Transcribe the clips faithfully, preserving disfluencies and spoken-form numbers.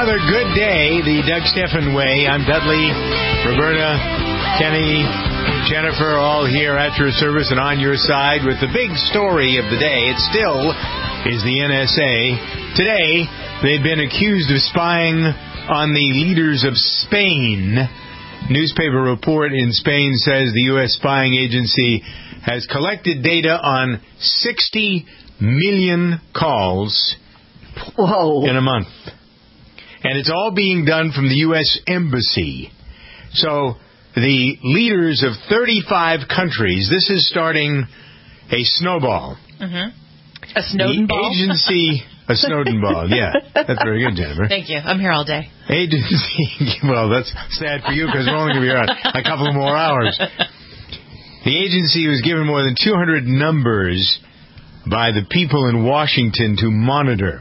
another good day, the Doug Stephan way. I'm Dudley, Roberta, Kenny, Jennifer, all here at your service and on your side with the big story of the day. It still is the N S A. Today, they've been accused of spying on the leaders of Spain. Newspaper report in Spain says the U S spying agency has collected data on sixty million calls Whoa. in a month. And it's all being done from the U S Embassy. So the leaders of thirty-five countries, this is starting a snowball. Mm-hmm. A Snowden the ball? Agency, a Snowden ball, yeah. That's very good, Jennifer. Thank you. I'm here all day. Agency, well, that's sad for you because we're only going to be here a couple of more hours. The agency was given more than two hundred numbers by the people in Washington to monitor.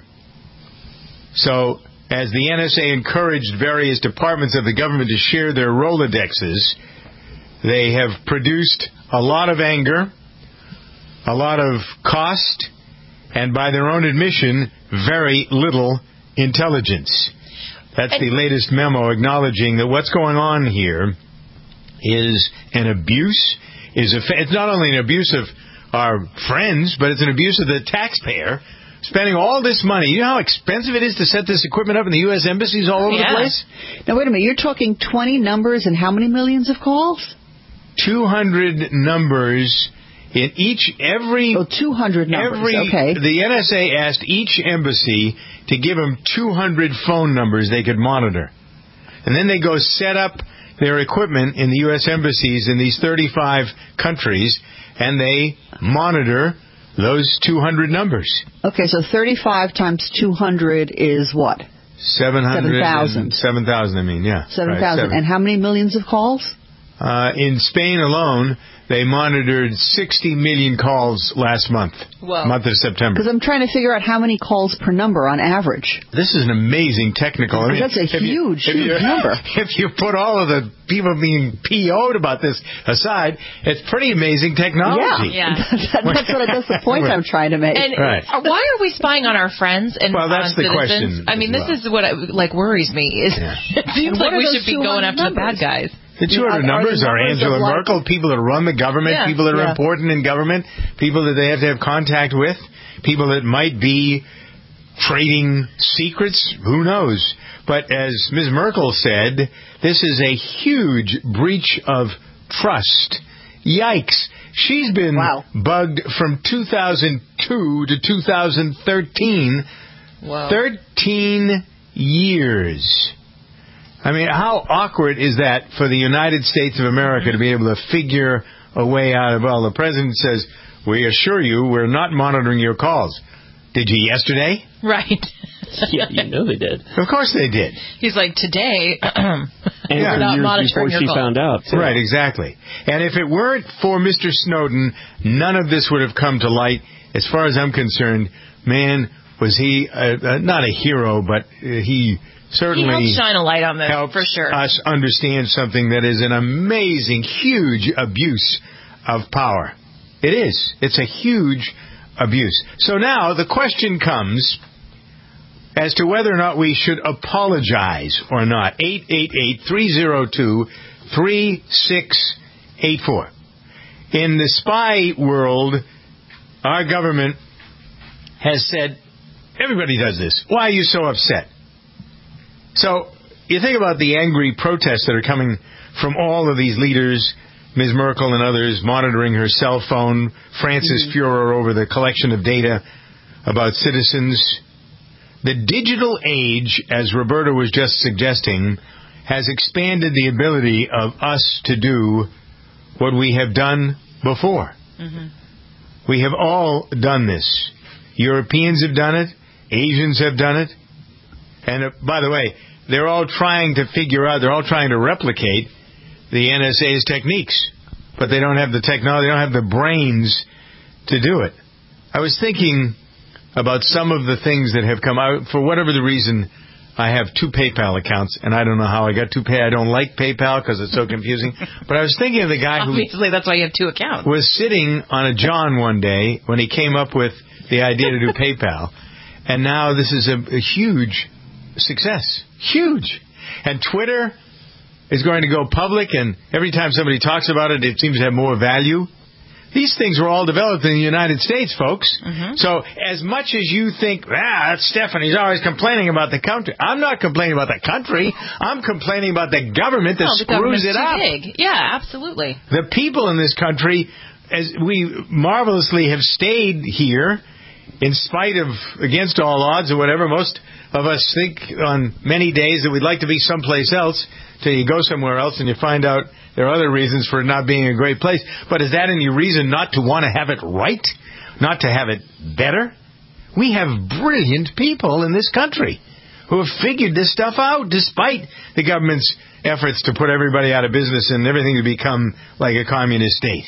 So, as the N S A encouraged various departments of the government to share their Rolodexes, they have produced a lot of anger, a lot of cost, and by their own admission, very little intelligence. That's the latest memo acknowledging that what's going on here is an abuse. Is a, it's not only an abuse of our friends, but it's an abuse of the taxpayer. Spending all this money. You know how expensive it is to set this equipment up in the U S embassies all over yeah. the place? Now, wait a minute. You're talking twenty numbers and how many millions of calls? two hundred numbers in each, every... Oh, two hundred numbers, every, okay. The N S A asked each embassy to give them two hundred phone numbers they could monitor. And then they go set up their equipment in the U S embassies in these thirty-five countries, and they monitor those two hundred numbers. Okay, so thirty-five times two hundred is what? seven hundred. seven thousand. seven thousand, I mean, yeah. seven thousand. Right, and how many millions of calls? Uh, in Spain alone, they monitored sixty million calls last month, Whoa. month of September. Because I'm trying to figure out how many calls per number on average. This is an amazing technical. I mean, that's a huge, you, huge you, number. If you put all of the people being P O'd about this aside, it's pretty amazing technology. Yeah. that, that's, what, that's the point I'm trying to make. And right. why are we spying on our friends and well, that's on the citizens? question. I mean, this well. is what like worries me. Is Yeah. it seems like we should be going after numbers? the bad guys. The two hundred Are- are numbers the are numbers Angela of like- Merkel, people that run the government, Yeah. people that are Yeah. important in government, people that they have to have contact with, people that might be trading secrets, who knows. But as Miz Merkel said, this is a huge breach of trust. Yikes. She's been wow. bugged from two thousand two to two thousand thirteen. Whoa. thirteen years. I mean, how awkward is that for the United States of America to be able to figure a way out of, well, the president says, we assure you we're not monitoring your calls. Did you yesterday? Right. Yeah, you know they did. Of course they did. He's like, today, And we're for not years monitoring before your she calls. found out. too. Right, exactly. And if it weren't for Mister Snowden, none of this would have come to light. As far as I'm concerned, man, was he uh, uh, not a hero, but uh, he... Certainly he helped shine a light on this, helps for sure. us understand something that is an amazing, huge abuse of power. It is. It's a huge abuse. So now the question comes as to whether or not we should apologize or not. eight eight eight, three oh two, three six eight four. In the spy world, our government has said, everybody does this. Why are you so upset? So, you think about the angry protests that are coming from all of these leaders, Miz Merkel and others, monitoring her cell phone, Francis mm-hmm. Furor over the collection of data about citizens. The digital age, as Roberta was just suggesting, has expanded the ability of us to do what we have done before. Mm-hmm. We have all done this. Europeans have done it. Asians have done it. And uh, by the way, they're all trying to figure out, they're all trying to replicate the N S A's techniques. But they don't have the technology, they don't have the brains to do it. I was thinking about some of the things that have come out. For whatever the reason, I have two PayPal accounts, and I don't know how I got two pay. I don't like PayPal because it's so confusing. But I was thinking of the guy who... Obviously, that's why you have two accounts. ...was sitting on a John one day when he came up with the idea to do PayPal. And now this is a, a huge success. Huge. And Twitter is going to go public, and every time somebody talks about it, it seems to have more value. These things were all developed in the United States, folks. Mm-hmm. So as much as you think, ah, that's Stephanie's always complaining about the country. I'm not complaining about the country. I'm complaining about the government that no, the screws it too up. Big. Yeah, absolutely. The people in this country, as we marvelously have stayed here, in spite of, against all odds or whatever, most of us think on many days that we'd like to be someplace else till you go somewhere else and you find out there are other reasons for it not being a great place. But is that any reason not to want to have it right? Not to have it better? We have brilliant people in this country who have figured this stuff out despite the government's efforts to put everybody out of business and everything to become like a communist state.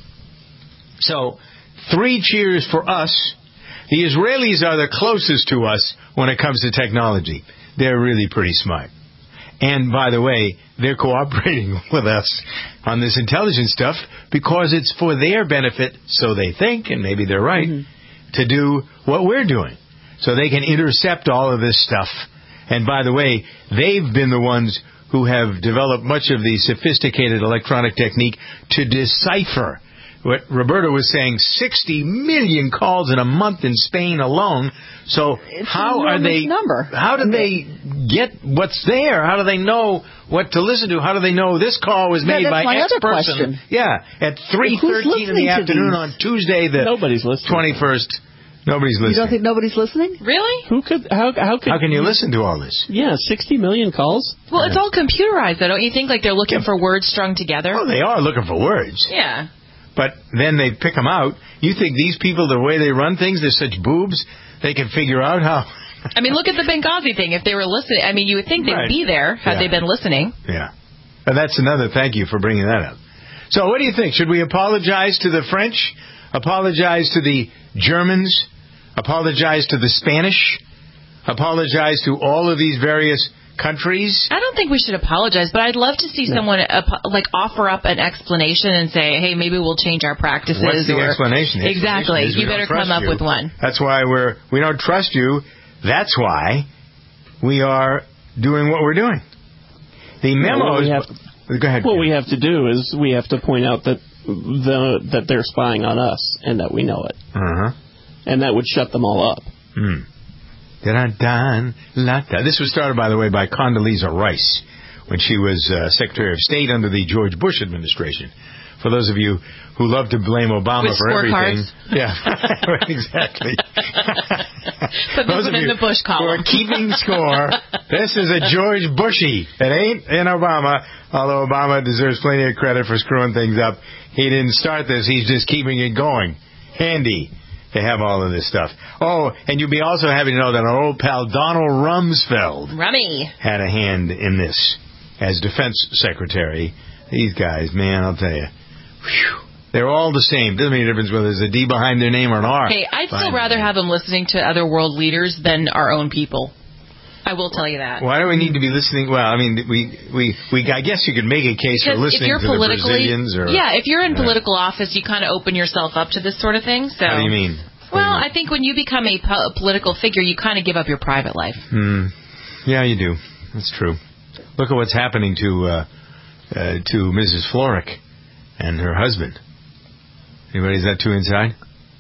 So, three cheers for us. The Israelis are the closest to us when it comes to technology. They're really pretty smart. And, by the way, they're cooperating with us on this intelligence stuff because it's for their benefit, so they think, and maybe they're right, mm-hmm. to do what we're doing. So they can intercept all of this stuff. And, by the way, they've been the ones who have developed much of the sophisticated electronic technique to decipher what Roberta was saying, sixty million calls in a month in Spain alone. So it's how are they? Number. How do they get what's there? How do they know what to listen to? How do they know this call was made yeah, by my X other person? Question. Yeah, at three thirteen in the afternoon on Tuesday, the nobody's listening. twenty-first. Nobody's listening. You don't think nobody's listening? Really? Who could? How? How could? How can you listen to all this? Yeah, sixty million calls. Well, it's all computerized, though. Don't you think? Like they're looking Yeah. for words strung together. Oh, they are looking for words. Yeah. But then they pick them out. You think these people, the way they run things, they're such boobs, they can figure out how... I mean, look at the Benghazi thing. If they were listening, I mean, you would think they'd Right. be there had Yeah. they been listening. Yeah. And that's another thank you for bringing that up. So what do you think? Should we apologize to the French? Apologize to the Germans? Apologize to the Spanish? Apologize to all of these various countries? I don't think we should apologize, but I'd love to see no. someone uh, like offer up an explanation and say, "Hey, maybe we'll change our practices." What's the or, explanation? The exactly. explanation You better come up you. with one. That's why we're we don't trust you. That's why we are doing what we're doing. The memo. Well, is, go ahead. What we have to do is we have to point out that the that they're spying on us and that we know it, uh-huh. and that would shut them all up. Hmm. This was started, by the way, by Condoleezza Rice when she was uh, Secretary of State under the George Bush administration. For those of you who love to blame Obama With for everything. Cards. Yeah, exactly. But this is in the Bush column. Who are keeping score, this is a George Bushy. It ain't in Obama, although Obama deserves plenty of credit for screwing things up. He didn't start this. He's just keeping it going. Handy to have all of this stuff. Oh, and you'll be also happy to know that our old pal Donald Rumsfeld Rummy. had a hand in this as Defense Secretary. These guys, man, I'll tell you. Whew, they're all the same. Doesn't make a difference whether there's a D behind their name or an R. Hey, I'd still rather have them listening to other world leaders than our own people. I will tell you that. Why do we need to be listening? Well, I mean, we, we, we I guess you could make a case for listening if you're to the politically, Brazilians. Or, yeah, if you're in yeah. political office, you kind of open yourself up to this sort of thing. So. How do you mean? Well, you mean? I think when you become a, po- a political figure, you kind of give up your private life. Hmm. Yeah, you do. That's true. Look at what's happening to uh, uh, to Missus Florrick and her husband. Anybody, is that too inside?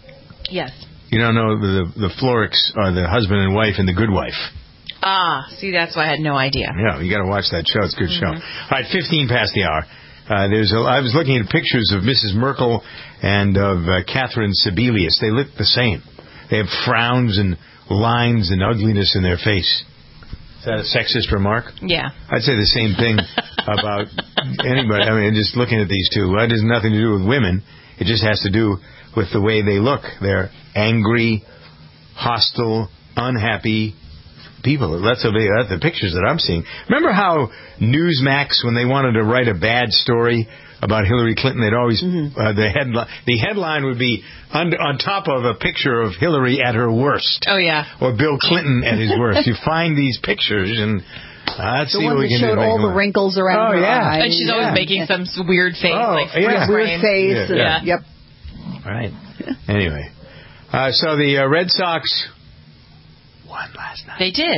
Yes. You don't know the the Florricks are the husband and wife in The Good Wife. Ah, see, that's why I had no idea. Yeah, you got to watch that show. It's a good mm-hmm. show. All right, fifteen past the hour. Uh, there's a, I was looking at pictures of Missus Merkel and of uh, Catherine Sebelius. They look the same. They have frowns and lines and ugliness in their face. Is that a sexist remark? Yeah. I'd say the same thing about anybody. I mean, just looking at these two, it has nothing to do with women. It just has to do with the way they look. They're angry, hostile, unhappy people. That's the, that's the pictures that I'm seeing. Remember how Newsmax, when they wanted to write a bad story about Hillary Clinton, they'd always mm-hmm. uh, the headline the headline would be under, on top of a picture of Hillary at her worst. Oh yeah. Or Bill Clinton at his worst. You find these pictures and uh, let's the see one what we that can showed do. all the wrinkles around oh, her yeah. eyes. And she's yeah. always making some weird face, oh, like yeah. weird face. Yeah. And, yeah. Yep. Right. Anyway, uh, so the uh, Red Sox won last night. They did.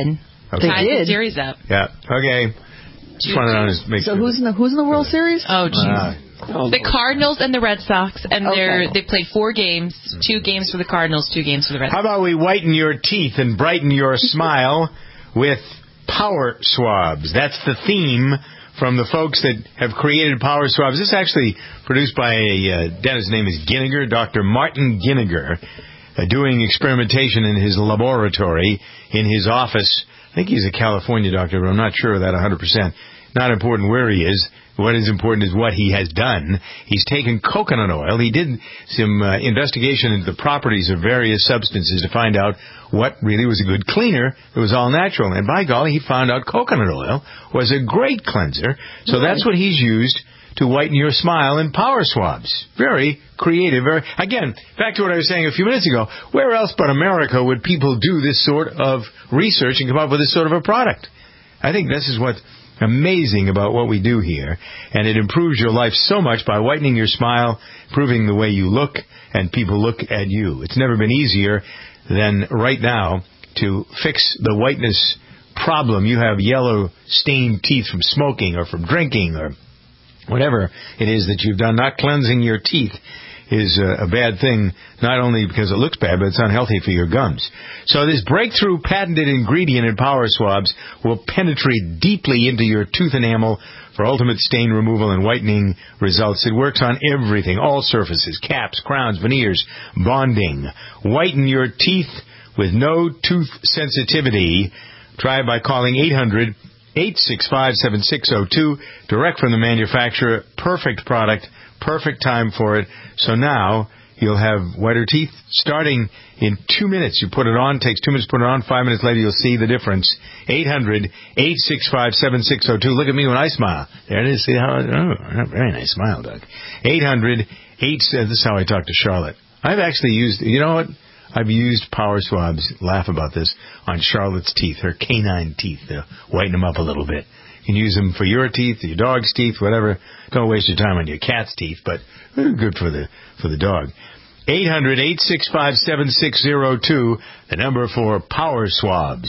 Okay. They Ties did. the series up. Yeah. Okay. Just wanted to make So sure. who's in the who's in the World Series? Oh, jeez. Ah. Oh, The Cardinals and the Red Sox, and they're Okay. they played four games, two games for the Cardinals, two games for the Red How Sox. about we whiten your teeth and brighten your smile with Power Swabs? That's the theme from the folks that have created Power Swabs. This is actually produced by a uh, dentist. His name is Ginniger, Doctor Martin Ginniger, uh, doing experimentation in his laboratory in his office. I think he's a California doctor, but I'm not sure of that one hundred percent. Not important where he is. What is important is what he has done. He's taken coconut oil. He did some uh, investigation into the properties of various substances to find out what really was a good cleaner that was all natural. And by golly, he found out coconut oil was a great cleanser. So that's what he's used to whiten your smile in Power Swabs. Very creative. Very, again, back to what I was saying a few minutes ago. Where else but America would people do this sort of research and come up with this sort of a product? I think this is what amazing about what we do here, and it improves your life so much by whitening your smile, improving the way you look, and people look at you. It's never been easier than right now to fix the whiteness problem. You have yellow stained teeth from smoking or from drinking or whatever it is that you've done. Not cleansing your teeth is a, a bad thing, not only because it looks bad, but it's unhealthy for your gums. So this breakthrough patented ingredient in Power Swabs will penetrate deeply into your tooth enamel for ultimate stain removal and whitening results. It works on everything, all surfaces, caps, crowns, veneers, bonding. Whiten your teeth with no tooth sensitivity. Try it by calling eight hundred, eight six five, seven six zero two, direct from the manufacturer. Perfect product. Perfect time for it. So now you'll have whiter teeth starting in two minutes. You put it on, takes two minutes to put it on. Five minutes later, you'll see the difference. eight hundred, eight six five, seven six zero two. Look at me when I smile. There it is. See how? Oh, very nice smile, Doug. eight hundred, eight. This is how I talk to Charlotte. I've actually used. You know what? I've used Power Swabs. Laugh about this on Charlotte's teeth, her canine teeth, to whiten them up a little bit. You can use them for your teeth, your dog's teeth, whatever. Don't waste your time on your cat's teeth, but good for the for the dog. eight hundred, eight six five, seven six zero two, the number for Power Swabs.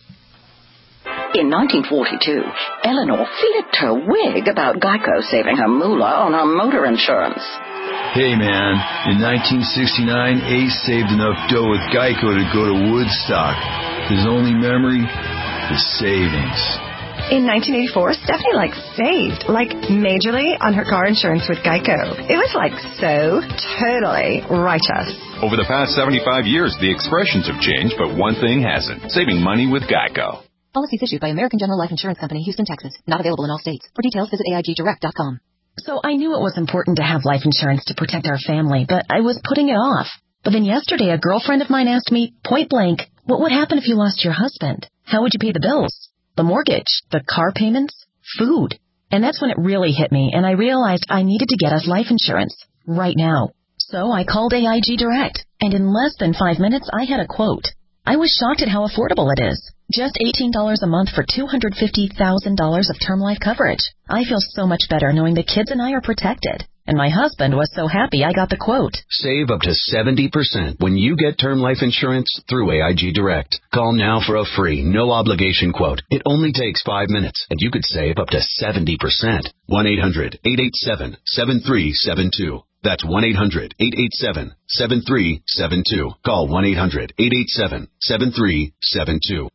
In nineteen forty-two, Eleanor flipped her wig about Geico saving her moolah on her motor insurance. Hey, man, in nineteen sixty-nine, Ace saved enough dough with Geico to go to Woodstock. His only memory? The savings. In nineteen eighty-four, Stephanie, like, saved, like, majorly on her car insurance with Geico. It was, like, so totally righteous. Over the past seventy-five years, the expressions have changed, but one thing hasn't. Saving money with Geico. Policies issued by American General Life Insurance Company, Houston, Texas. Not available in all states. For details, visit A I G direct dot com. So I knew it was important to have life insurance to protect our family, but I was putting it off. But then yesterday, a girlfriend of mine asked me, point blank, what would happen if you lost your husband? How would you pay the bills? The mortgage, the car payments, food. And that's when it really hit me, and I realized I needed to get us life insurance right now. So I called A I G Direct, and in less than five minutes, I had a quote. I was shocked at how affordable it is. Just eighteen dollars a month for two hundred fifty thousand dollars of term life coverage. I feel so much better knowing the kids and I are protected. And my husband was so happy I got the quote. Save up to seventy percent when you get term life insurance through A I G Direct. Call now for a free, no-obligation quote. It only takes five minutes, and you could save up to seventy percent. one eight hundred, eight eight seven, seven three seven two. That's one eight hundred, eight eight seven, seven three seven two. Call one eight hundred, eight eight seven, seven three seven two.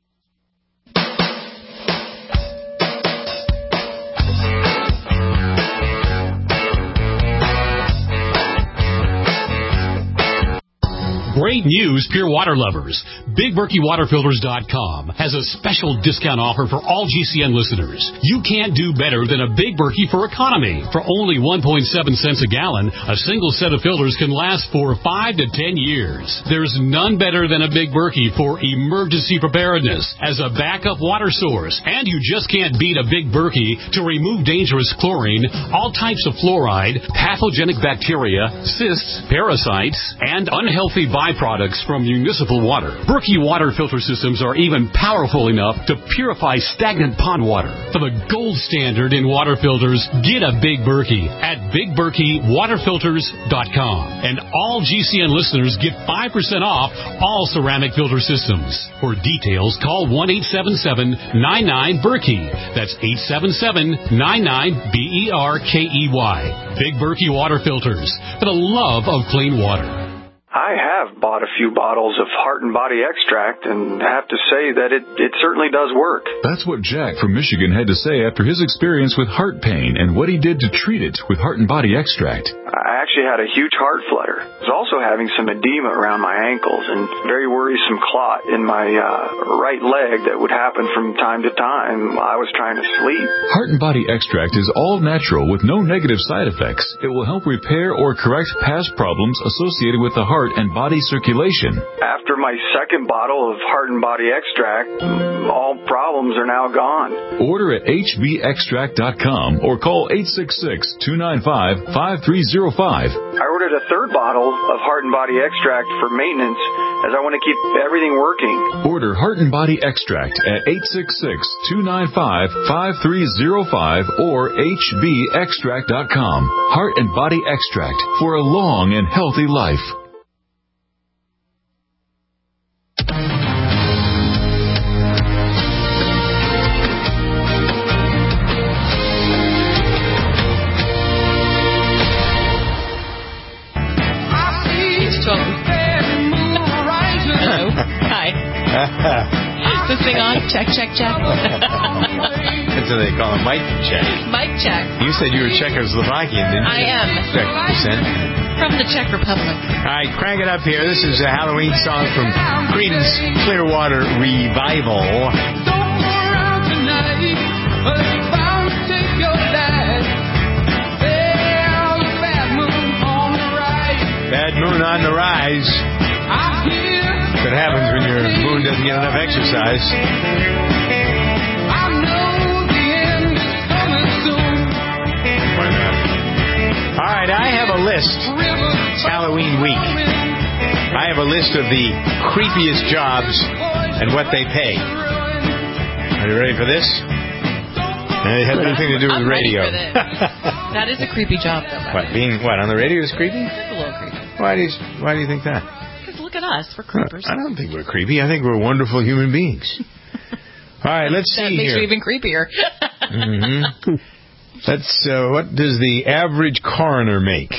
Great news, Pure Water lovers. Big Berkey Water Filters dot com has a special discount offer for all G C N listeners. You can't do better than a Big Berkey for economy. For only one point seven cents a gallon, a single set of filters can last for five to ten years. There's none better than a Big Berkey for emergency preparedness as a backup water source. And you just can't beat a Big Berkey to remove dangerous chlorine, all types of fluoride, pathogenic bacteria, cysts, parasites, and unhealthy viruses byproducts from municipal water. Berkey water filter systems are even powerful enough to purify stagnant pond water. For the gold standard in water filters, get a Big Berkey at big berkey water filters dot com. And all G C N listeners get five percent off all ceramic filter systems. For details, call one eight seven seven nine nine Berkey. That's eight seven seven nine nine B E R K E Y. Big Berkey water filters, for the love of clean water. I have bought a few bottles of Heart and Body Extract and have to say that it, it certainly does work. That's what Jack from Michigan had to say after his experience with heart pain and what he did to treat it with Heart and Body Extract. I actually had a huge heart flutter. I was also having some edema around my ankles and very worrisome clot in my uh, right leg that would happen from time to time while I was trying to sleep. Heart and Body Extract is all natural with no negative side effects. It will help repair or correct past problems associated with the heart and body circulation. After my second bottle of Heart and Body Extract, all problems are now gone. Order at H B extract dot com or call eight six six, two nine five, five three zero five. I ordered a third bottle of Heart and Body Extract for maintenance as I want to keep everything working. Order Heart and Body Extract at eight six six, two nine five, five three zero five or H B extract dot com. Heart and Body Extract for a long and healthy life. Hello. Hi. Is this thing on? Check, check, check. That's what they call a mic check. Mic check. You said you were Czechoslovakian, didn't you? I am. Czech descent. From the Czech Republic. All right, crank it up here. This is a Halloween song from Creedence Clearwater Revival. Bad moon on the rise. What happens when your moon doesn't get enough exercise? Why not? All right, I have a list. It's Halloween week. I have a list of the creepiest jobs and what they pay. Are you ready for this? It has nothing to do with I'm radio. Ready for this. That is a creepy job, though. What, being what, on the radio is creepy? It's a little creepy. Why do you, why do you think that? Because look at us, we're creepers. I don't think we're creepy. I think we're wonderful human beings. All right, let's that see makes here. you even creepier. Mm-hmm. Let's. Uh, what does the average coroner make?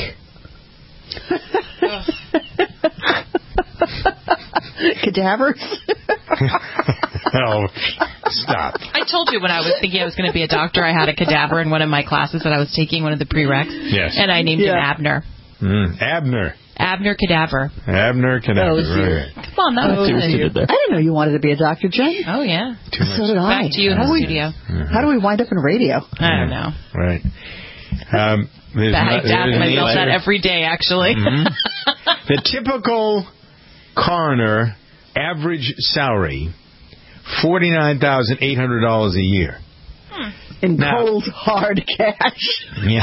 Cadavers? Oh, stop. I told you when I was thinking I was going to be a doctor, I had a cadaver in one of my classes that I was taking, one of the prereqs. Yes. And I named Yeah. him Abner. Mm, Abner. Abner Cadaver. Abner Cadaver. Right. Come on, that was I didn't know you wanted to be a doctor, Jen. Oh, yeah. So did I. Back to you in how the we, studio. Mm-hmm. How do we wind up in radio? I don't know. Right. Um, there's I not, ask there's an myself answer. that every day, actually. Mm-hmm. The typical coroner average salary, forty-nine thousand eight hundred dollars a year. Hmm. In Now- cold, hard cash. Yeah.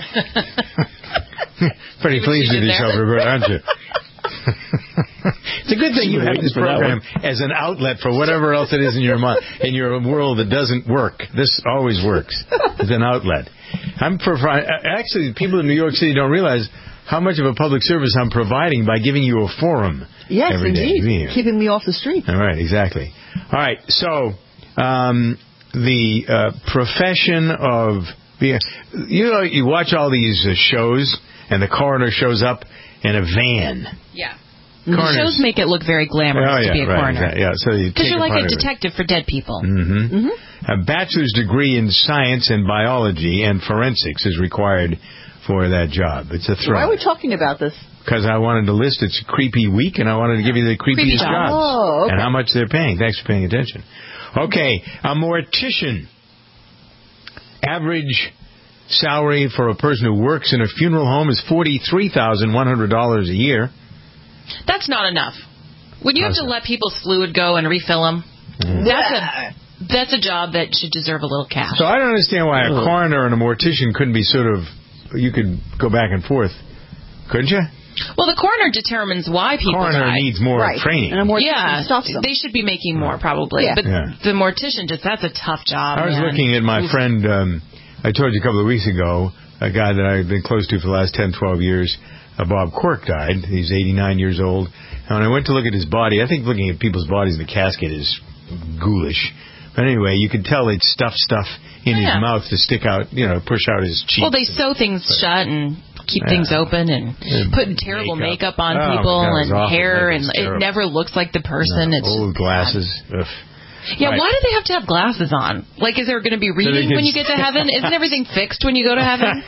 Pretty pleased with yourself, Roberta, aren't you? It's a good thing you have this program as an outlet for whatever else it is in your mind, in your world that doesn't work. This always works as an outlet. I'm provi- actually, people in New York City don't realize how much of a public service I'm providing by giving you a forum. Yes, every day. indeed. Yeah. Keeping me off the street. All right, exactly. All right, so um, the uh, profession of being, you know, you watch all these uh, shows, and the coroner shows up in a van. Yeah. Coroners. The shows make it look very glamorous Oh, yeah, to be a right, coroner. exactly. Yeah, so you Because take you're like part a of it. detective for dead people. Mm-hmm. Mm-hmm. A bachelor's degree in science and biology and forensics is required for that job. It's a Why are thrill. we talking about this? Because I wanted to list it's a creepy week, and I wanted to give you the creepiest Creepy job. jobs Oh, okay. and how much they're paying. Thanks for paying attention. Okay, a mortician. Average salary for a person who works in a funeral home is forty-three thousand one hundred dollars a year. That's not enough. When you have How's to that? let people's fluid go and refill them, Mm. that's a that's a job that should deserve a little cash. So I don't understand why a coroner and a mortician couldn't be sort of, you could go back and forth. Couldn't you? Well, the coroner determines why people Coroner die. needs more right. training. And a mortician Yeah, stuffs them. they should be making more probably. Yeah. But Yeah. the mortician, just that's a tough job. I was man. looking at my Oof. friend, um, I told you a couple of weeks ago, a guy that I've been close to for the last ten, twelve years, uh, Bob Quirk, died. He's eighty-nine years old. And when I went to look at his body, I think looking at people's bodies in the casket is ghoulish. But anyway, you could tell they'd stuff stuff in Yeah. his mouth to stick out, you know, push out his cheeks. Well, they sew things shut and keep Yeah. things open and And put terrible makeup, makeup. on Oh, my people God, it was and awful. hair, It and was it terrible. never looks like the person. No, It's old just glasses. Ugh. Yeah, Right. why do they have to have glasses on? Like, is there going to be reading can when you get to heaven? Isn't everything fixed when you go to heaven?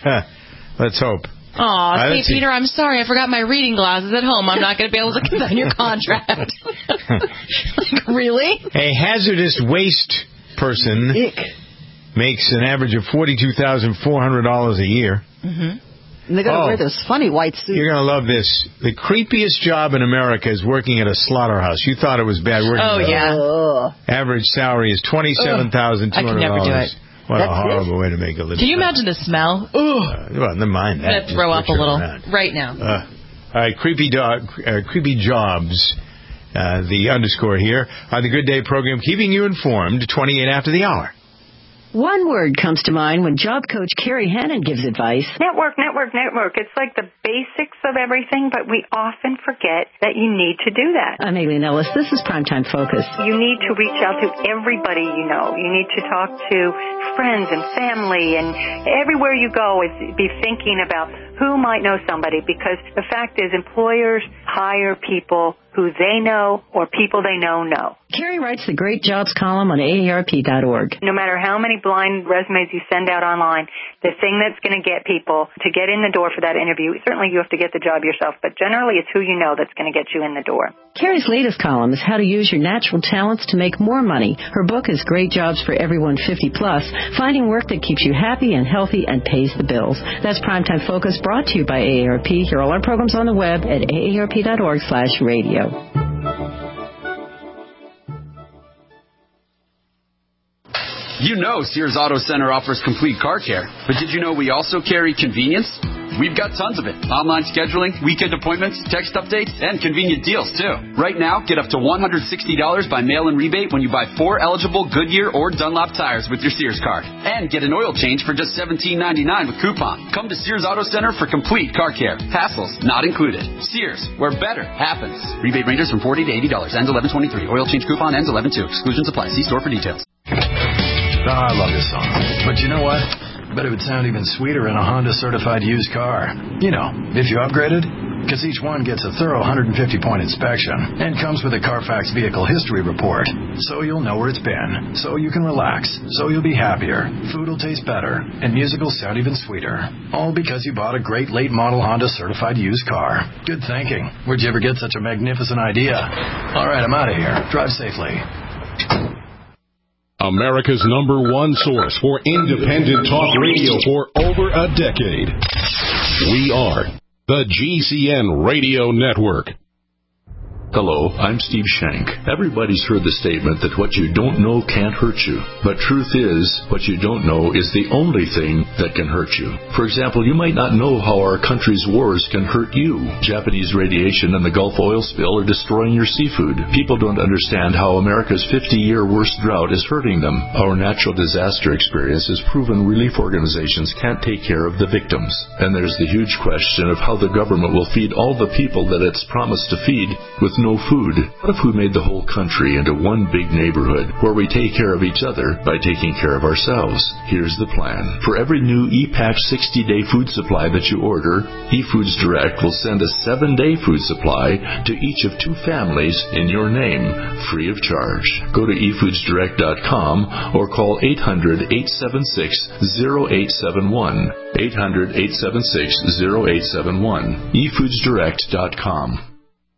Let's hope. Aw, I Saint don't see- Peter, I'm sorry, I forgot my reading glasses at home. I'm not going to be able to sign your contract. Like, really? A hazardous waste person makes an average of forty-two thousand four hundred dollars a year. Mm-hmm. And they got to Oh. wear those funny white suits. You're going to love this. The creepiest job in America is working at a slaughterhouse. You thought it was bad working Oh, at a yeah. Ugh. Average salary is twenty-seven thousand two hundred dollars. I could never do it. What That's a horrible way to make a living. Can you imagine the smell? Ugh. Uh, well, never mind I'm that. going to throw Just up a picture little that. right now. Uh, all right, creepy, dog, uh, creepy jobs. Uh, the underscore here on the Good Day program, keeping you informed. twenty-eight after the hour. One word comes to mind when job coach Carrie Hannon gives advice. Network, network, network. It's like the basics of everything, but we often forget that you need to do that. I'm Aileen Ellis. This is Primetime Focus. You need to reach out to everybody you know. You need to talk to friends and family, and everywhere you go, is be thinking about who might know somebody, because the fact is employers hire people who they know or people they know know. Carrie writes the Great Jobs column on A A R P dot org. No matter how many blind resumes you send out online, the thing that's going to get people to get in the door for that interview, certainly you have to get the job yourself, but generally it's who you know that's going to get you in the door. Carrie's latest column is how to use your natural talents to make more money. Her book is Great Jobs for Everyone fifty plus, finding work that keeps you happy and healthy and pays the bills. That's Primetime Focus, brought to you by A A R P. Hear all our programs on the web at A A R P dot org slash radio. You know Sears Auto Center offers complete car care, but did you know we also carry convenience? We've got tons of it. Online scheduling, weekend appointments, text updates, and convenient deals, too. Right now, get up to one hundred sixty dollars by mail-in rebate when you buy four eligible Goodyear or Dunlop tires with your Sears card. And get an oil change for just seventeen ninety-nine with coupon. Come to Sears Auto Center for complete car care. Hassles not included. Sears, where better happens. Rebate ranges from forty dollars to eighty dollars. Ends eleven twenty-three. Oil change coupon ends eleven two. Exclusions apply. See store for details. Oh, I love this song. But you know what? I bet it would sound even sweeter in a Honda certified used car. You know, if you upgraded. Because each one gets a thorough one hundred fifty point inspection and comes with a Carfax vehicle history report. So you'll know where it's been. So you can relax. So you'll be happier. Food will taste better. And music will sound even sweeter. All because you bought a great late model Honda certified used car. Good thinking. Where'd you ever get such a magnificent idea? All right, I'm out of here. Drive safely. America's number one source for independent talk radio for over a decade. We are the G C N Radio Network. Hello, I'm Steve Shank. Everybody's heard the statement that what you don't know can't hurt you. But truth is, what you don't know is the only thing that can hurt you. For example, you might not know how our country's wars can hurt you. Japanese radiation and the Gulf oil spill are destroying your seafood. People don't understand how America's fifty-year worst drought is hurting them. Our natural disaster experience has proven relief organizations can't take care of the victims. And there's the huge question of how the government will feed all the people that it's promised to feed with no food. What if we made the whole country into one big neighborhood where we take care of each other by taking care of ourselves? Here's the plan. For every new ePatch sixty-day food supply that you order, eFoods Direct will send a seven-day food supply to each of two families in your name, free of charge. Go to e foods direct dot com or call eight hundred, eight seven six, zero eight seven one. eight hundred, eight seven six, zero eight seven one. e foods direct dot com.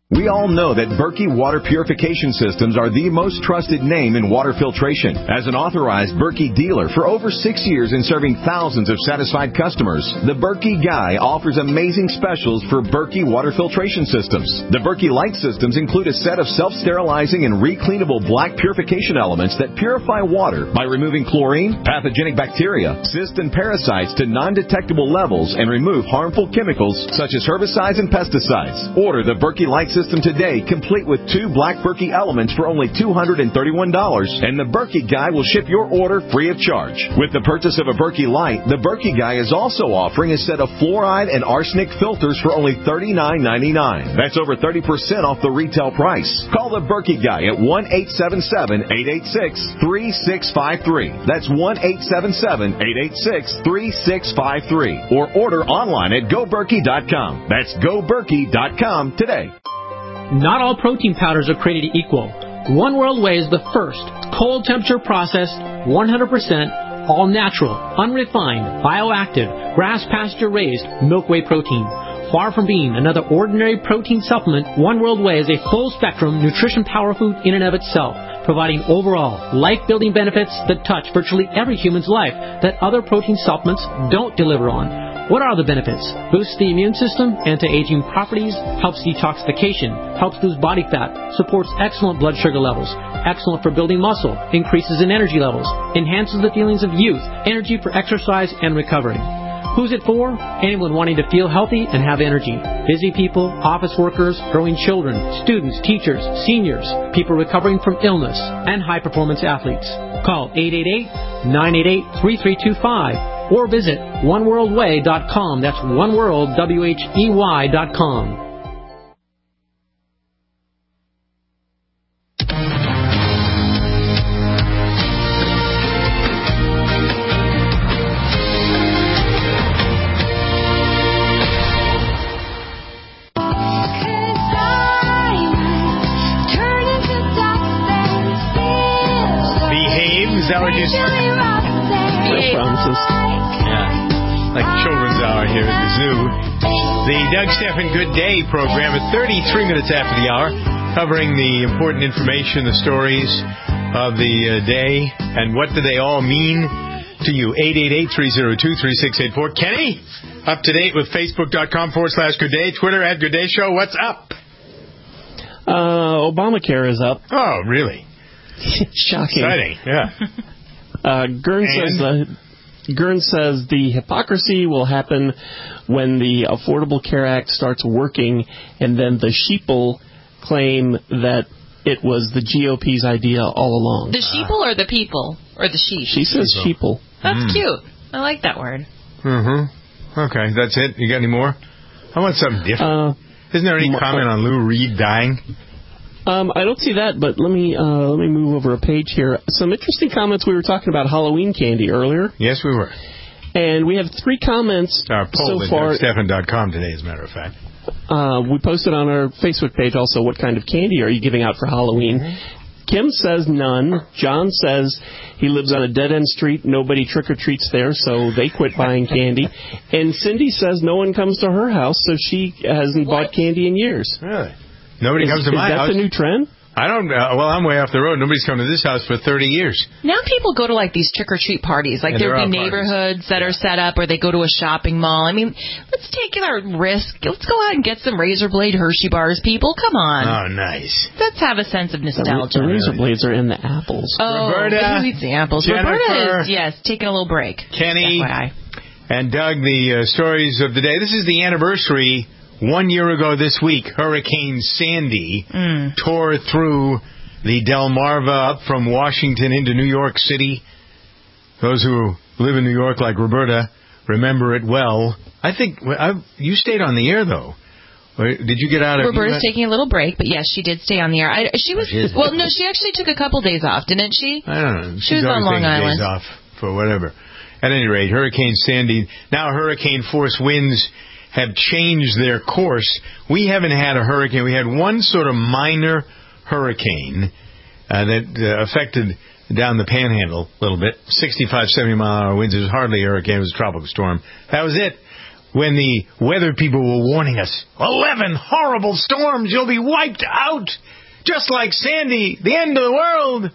We all know that Berkey Water Purification Systems are the most trusted name in water filtration. As an authorized Berkey dealer for over six years and serving thousands of satisfied customers, the Berkey Guy offers amazing specials for Berkey Water Filtration Systems. The Berkey Light Systems include a set of self-sterilizing and recleanable black purification elements that purify water by removing chlorine, pathogenic bacteria, cysts, and parasites to non-detectable levels and remove harmful chemicals such as herbicides and pesticides. Order the Berkey Light System today, complete with two black Berkey elements for only two hundred thirty-one dollars, and the Berkey Guy will ship your order free of charge. With the purchase of a Berkey Light, the Berkey Guy is also offering a set of fluoride and arsenic filters for only thirty-nine ninety-nine. That's over thirty percent off the retail price. Call the Berkey Guy at one eight seven seven, eight eight six, three six five three. That's one eight seven seven, eight eight six, three six five three. Or order online at go berkey dot com. That's go berkey dot com today. Not all protein powders are created equal. One World Whey is the first cold temperature processed, one hundred percent all natural, unrefined, bioactive, grass pasture raised milk whey protein. Far from being another ordinary protein supplement, One World Whey is a full spectrum nutrition power food in and of itself, providing overall life building benefits that touch virtually every human's life that other protein supplements don't deliver on. What are the benefits? Boosts the immune system, anti-aging properties, helps detoxification, helps lose body fat, supports excellent blood sugar levels, excellent for building muscle, increases in energy levels, enhances the feelings of youth, energy for exercise and recovery. Who's it for? Anyone wanting to feel healthy and have energy. Busy people, office workers, growing children, students, teachers, seniors, people recovering from illness, and high-performance athletes. Call eight eight eight, nine eight eight, three three two five or visit one world whey dot com. That's one world, W H E Y dot com. Is that what you said? Promises. Yeah. Like Children's Hour here at the zoo. The Doug Stephan Good Day program at thirty-three minutes after the hour, covering the important information, the stories of the uh, day, and what do they all mean to you. eight eight eight, three oh two, three six eight four. Kenny, up to date with Facebook.com forward slash Good Day, Twitter at Good Day Show. What's up? Uh, Obamacare is up. Oh, really? Shocking. Exciting, yeah. Uh, Gern says the Gern says the hypocrisy will happen when the Affordable Care Act starts working, and then the sheeple claim that it was the G O P's idea all along. The sheeple or the people? Or the sheep? She says sheeple. That's Mm. cute. I like that word. Mm-hmm. Okay, that's it? You got any more? I want something different. Uh, Isn't there any comment on Lou Reed dying? Um, I don't see that, but let me uh, let me move over a page here. Some interesting comments. We were talking about Halloween candy earlier. Yes, we were. And we have three comments Our poll so at far. Doug Stephan dot com today, as a matter of fact. Uh, we posted on our Facebook page also what kind of candy are you giving out for Halloween. Mm-hmm. Kim says none. John says he lives on a dead-end street. Nobody trick-or-treats there, so they quit buying candy. And Cindy says no one comes to her house, so she hasn't what? bought candy in years. Really? Nobody is, comes to my house. Is that house. the new trend? I don't. Uh, well, I'm way off the road. Nobody's come to this house for thirty years. Now people go to like these trick or treat parties. Like And there'll there be are neighborhoods that are set up, or they go to a shopping mall. I mean, let's take our risk. Let's go out and get some Razor Blade Hershey bars, people. Come on. Oh, nice. Let's have a sense of nostalgia. The, the Razor Blades are in the apples. Oh, Roberta, but who eats the apples? Jennifer, Roberta is, yes, taking a little break. Kenny, F Y I. and Doug, the uh, stories of the day. This is the anniversary. One year ago this week, Hurricane Sandy mm. tore through the Delmarva up from Washington into New York City. Those who live in New York, like Roberta, remember it well. I think I, you stayed on the air, though. Did you get out of... Roberta's taking a little break, but yes, she did stay on the air. I, she was... Oh, well, no, she actually took a couple days off, didn't she? I don't know. She She's was on Long Island. Days off for whatever. At any rate, Hurricane Sandy, now hurricane force winds have changed their course. We haven't had a hurricane. We had one sort of minor hurricane uh, that uh, affected down the panhandle a little bit. sixty-five, seventy mile an hour winds. It was hardly a hurricane. It was a tropical storm. That was it. when the weather people were warning us, eleven horrible storms, you'll be wiped out, just like Sandy, the end of the world.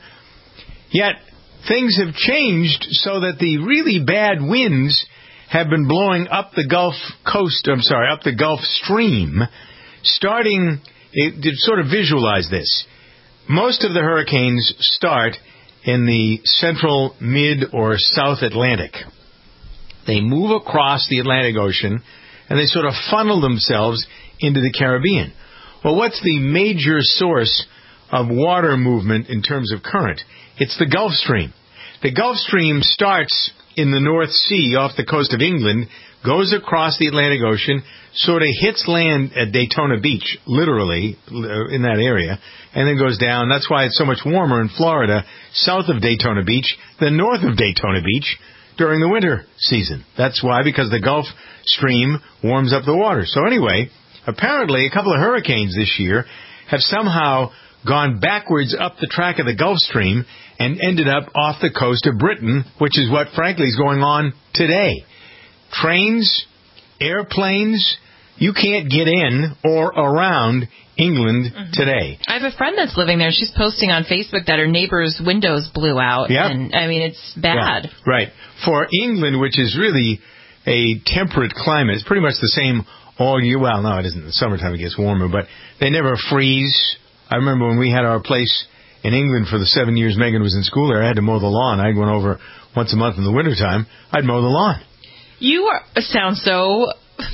Yet, things have changed so that the really bad winds have been blowing up the Gulf Coast, I'm sorry, up the Gulf Stream, starting, to sort of visualize this. Most of the hurricanes start in the central, mid, or South Atlantic. They move across the Atlantic Ocean, and they sort of funnel themselves into the Caribbean. Well, what's the major source of water movement in terms of current? It's the Gulf Stream. The Gulf Stream starts in the North Sea off the coast of England, goes across the Atlantic Ocean, sort of hits land at Daytona Beach, literally, in that area, and then goes down. That's why it's so much warmer in Florida, south of Daytona Beach, than north of Daytona Beach during the winter season. That's why, because the Gulf Stream warms up the water. So anyway, apparently a couple of hurricanes this year have somehow gone backwards up the track of the Gulf Stream and ended up off the coast of Britain, which is what, frankly, is going on today. Trains, airplanes, you can't get in or around England mm-hmm. today. I have a friend that's living there. She's posting on Facebook that her neighbor's windows blew out. Yep. And, I mean, it's bad. Yeah, right. For England, which is really a temperate climate, it's pretty much the same all year. Well, no, it isn't. In the summertime it gets warmer, but they never freeze. I remember when we had our place in England for the seven years Megan was in school there, I had to mow the lawn. I went over once a month in the wintertime. I'd mow the lawn. You are, sound so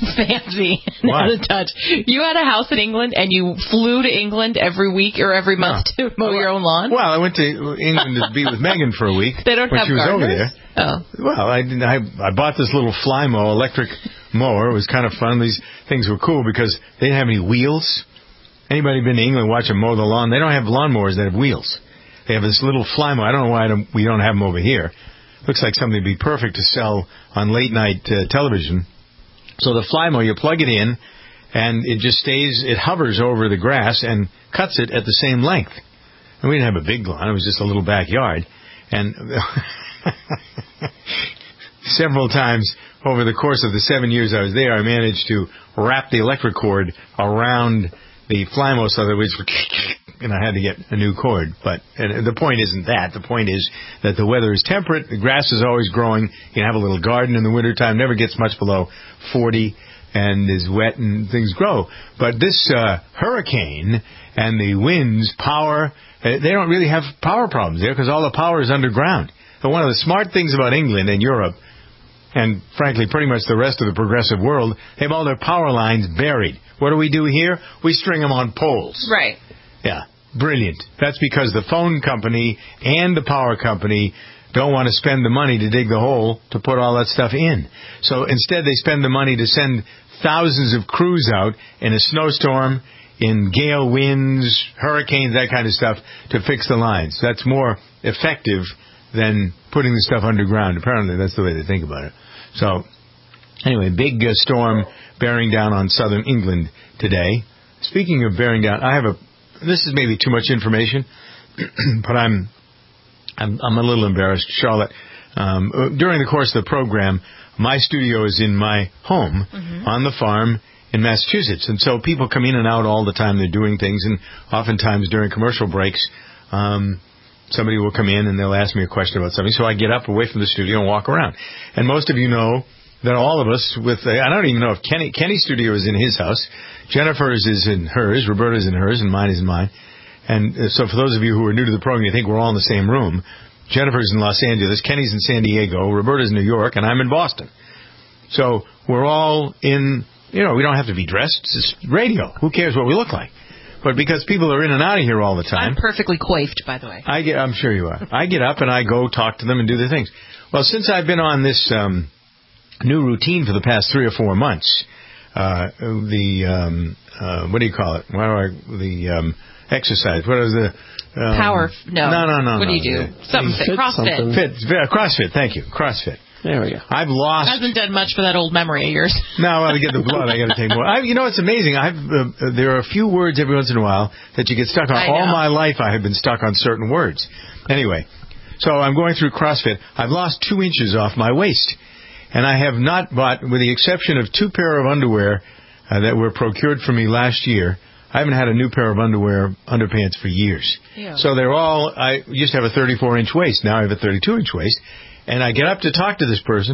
fancy and out of touch. You had a house in England and you flew to England every week or every month no. to mow well, your own lawn? Well, I went to England to be with Megan for a week. They don't when have she was gardeners? over there. Oh. Well, I, I I bought this little Flymo electric mower. It was kind of fun. These things were cool because they didn't have any wheels. Anybody been to England watch them mow the lawn? They don't have lawnmowers that have wheels. They have this little Flymo. I don't know why I don't, we don't have them over here. Looks like something to be perfect to sell on late night uh, television. So the Flymo, you plug it in, and it just stays, it hovers over the grass and cuts it at the same length. And we didn't have a big lawn. It was just a little backyard. And several times over the course of the seven years I was there, I managed to wrap the electric cord around the Flymo so that it was, and I had to get a new cord. But and the point isn't that. The point is that the weather is temperate. The grass is always growing. You can have a little garden in the wintertime. Never gets much below forty and is wet and things grow. But this uh, hurricane and the winds, power, they don't really have power problems there because all the power is underground. But one of the smart things about England and Europe, and frankly pretty much the rest of the progressive world, they have all their power lines buried. What do we do here? We string them on poles. Right. Yeah, brilliant. That's because the phone company and the power company don't want to spend the money to dig the hole to put all that stuff in. So instead they spend the money to send thousands of crews out in a snowstorm, in gale winds, hurricanes, that kind of stuff, to fix the lines. That's more effective than putting the stuff underground. Apparently that's the way they think about it. So anyway, big uh, storm bearing down on southern England today. Speaking of bearing down, I have a, this is maybe too much information, but I'm, I'm, I'm a little embarrassed, Charlotte. Um, during the course of the program, my studio is in my home mm-hmm. on the farm in Massachusetts. And so people come in and out all the time. They're doing things, and oftentimes during commercial breaks, um, somebody will come in and they'll ask me a question about something. So I get up away from the studio and walk around. And most of you know that all of us with, uh, I don't even know if Kenny, Kenny's studio is in his house. Jennifer's is in hers. Roberta's in hers, and mine is in mine. And uh, so for those of you who are new to the program, you think we're all in the same room. Jennifer's in Los Angeles, Kenny's in San Diego, Roberta's in New York, and I'm in Boston. So we're all in, you know, we don't have to be dressed. It's radio. Who cares what we look like? But because people are in and out of here all the time. I'm perfectly coiffed, by the way. I get, I'm sure you are. I get up and I go talk to them and do their things. Well, since I've been on this um, new routine for the past three or four months, uh, the, um, uh, what do you call it? What do I, the um, exercise. What is the... Um, Power, no. No, no, no. What no, do you do? The, something fit, CrossFit. Something. Fit, CrossFit, thank you. CrossFit. There we go. I've lost... Hasn't done much for that old memory of yours. No, well, to get the blood, I got to take more. I, you know, it's amazing. I've uh, there are a few words every once in a while that you get stuck on. All my life, I have been stuck on certain words. Anyway, so I'm going through CrossFit. I've lost two inches off my waist, And I have not bought, with the exception of two pair of underwear uh, that were procured for me last year, I haven't had a new pair of underwear, underpants for years. Ew. So they're all, I used to have a thirty-four inch waist. Now I have a thirty-two inch waist. And I get up to talk to this person,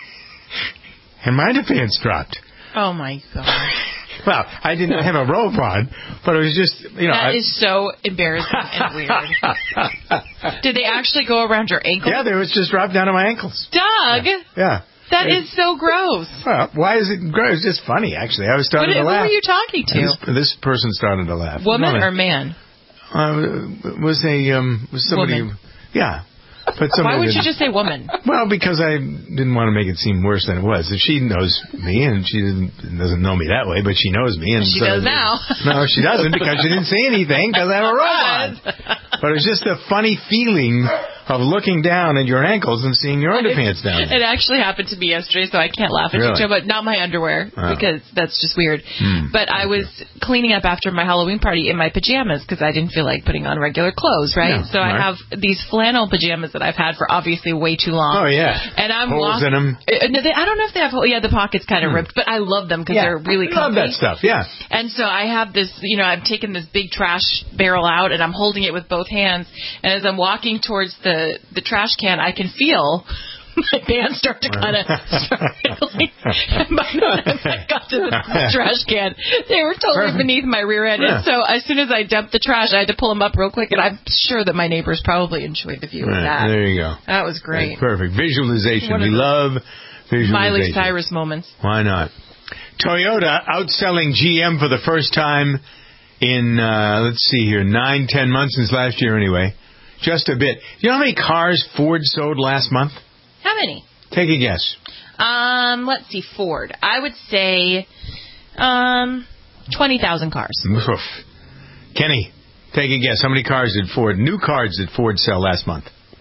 and my underpants dropped. Oh, my God. Well, I didn't have a robe on, but it was just, you know. That I, is so embarrassing and weird. Did they actually go around your ankles? Yeah, they was just dropped down to my ankles. Doug! Yeah. yeah. That it, is so gross. Well, why is it gross? It's just funny, actually. I was starting what, to laugh. Who were you talking to? This, this person started to laugh. Woman Woman. or man? Uh, was a um, was somebody? Woman. Yeah. But Why would didn't. you just say woman? Well, because I didn't want to make it seem worse than it was. She knows me, and she doesn't, doesn't know me that way, but she knows me. And she so, does now. No, she doesn't, because she didn't say anything, because I have a robe on. But it's just a funny feeling of looking down at your ankles and seeing your underpants down there. It actually happened to me yesterday, so I can't laugh at Really? you, but not my underwear, Oh. because that's just weird. Hmm. But I was cleaning up after my Halloween party in my pajamas, because I didn't feel like putting on regular clothes, right? Yeah, so I right. have these flannel pajamas that I've had for obviously way too long. Oh, yeah. And I'm Holes lost- in 'em. Uh, no, they, I don't know if they have holes. Yeah, the pocket's kind of Hmm. ripped, but I love them because Yeah, they're really I love comfy. that stuff, yeah. And so I have this, you know, I'm taking this big trash barrel out, and I'm holding it with both hands. And as I'm walking towards the, the trash can, I can feel my pants start to kind of start fiddling. And by the time I got to the trash can, they were totally beneath my rear end. Yeah. And so as soon as I dumped the trash, I had to pull them up real quick. And I'm sure that my neighbors probably enjoyed the view of Right, that. there you go. That was great. Perfect. Visualization. One of We those love visualization. Miley Cyrus moments. Why not? Toyota outselling G M for the first time in, uh, let's see here, nine, ten months since last year anyway. Just a bit. You know how many cars Ford sold last month? How many? Take a guess. Um, let's see, Ford. I would say um, twenty thousand cars. Oof. Kenny, take a guess. How many cars did Ford, new cars did Ford sell last month?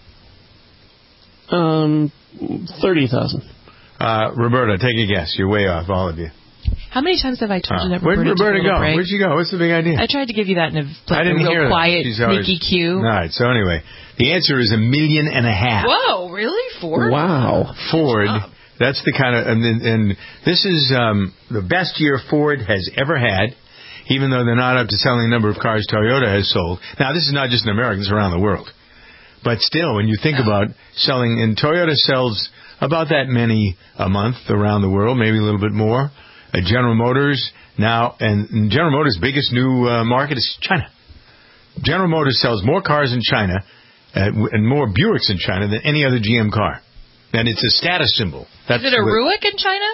Um, thirty thousand. Uh, Roberta, take a guess. You're way off, all of you. How many times have I told you Uh, that where'd Roberta, Roberta took a little go? break? Where'd she go? What's the big idea? I tried to give you that in a, like, I didn't a real hear that. quiet, She's always- sneaky cue. All right, so anyway, the answer is a million and a half. Whoa, really? Ford? Wow. Ford, that's the kind of, and, and this is um, the best year Ford has ever had, even though they're not up to selling the number of cars Toyota has sold. Now, this is not just in America, this is around the world. But still, when you think about selling, and Toyota sells about that many a month around the world, maybe a little bit more. Uh, General Motors now, and General Motors' biggest new uh, market is China. General Motors sells more cars in China uh, and more Buicks in China than any other G M car. And it's a status symbol. That's Is it a what- Ruick in China?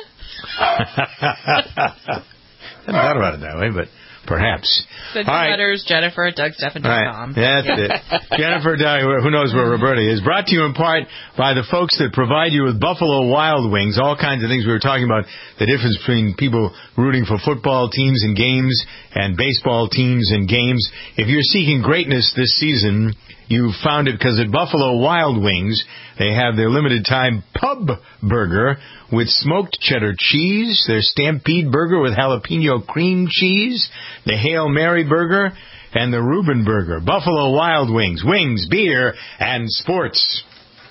I hadn't thought about it that way, but perhaps. Send All your right. letters, Jennifer at Doug Stephan dot com. Right. That's it. Jennifer, who knows where Roberta is, brought to you in part by the folks that provide you with Buffalo Wild Wings, all kinds of things. We were talking about the difference between people rooting for football teams and games and baseball teams and games. If you're seeking greatness this season, you found it because at Buffalo Wild Wings, they have their limited time pub burger with smoked cheddar cheese, their Stampede burger with jalapeno cream cheese, the Hail Mary burger, and the Reuben burger. Buffalo Wild Wings, wings, beer, and sports.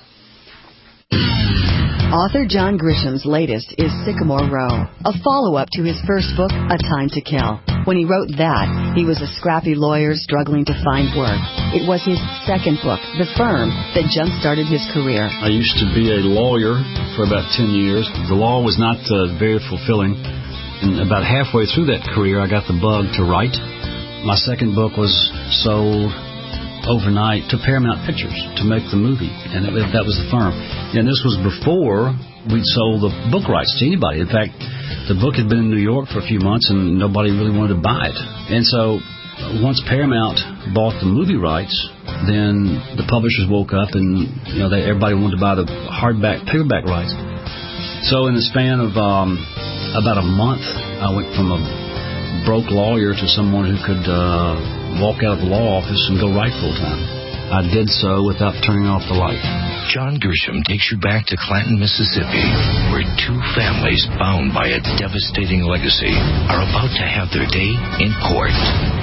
Author John Grisham's latest is Sycamore Row, a follow-up to his first book, A Time to Kill. When he wrote that, he was a scrappy lawyer struggling to find work. It was his second book, The Firm, that jump-started his career. I used to be a lawyer for about ten years. The law was not uh, very fulfilling. And about halfway through that career, I got the bug to write. My second book was sold overnight to Paramount Pictures to make the movie, and it, that was The Firm. And this was before we'd sold the book rights to anybody. In fact, the book had been in New York for a few months, and nobody really wanted to buy it. And so once Paramount bought the movie rights, then the publishers woke up, and you know they, everybody wanted to buy the hardback, paperback rights. So in the span of um, about a month, I went from a broke lawyer to someone who could uh, walk out of the law office and go write full time. I did so without turning off the light. John Grisham takes you back to Clanton, Mississippi, where two families bound by a devastating legacy are about to have their day in court.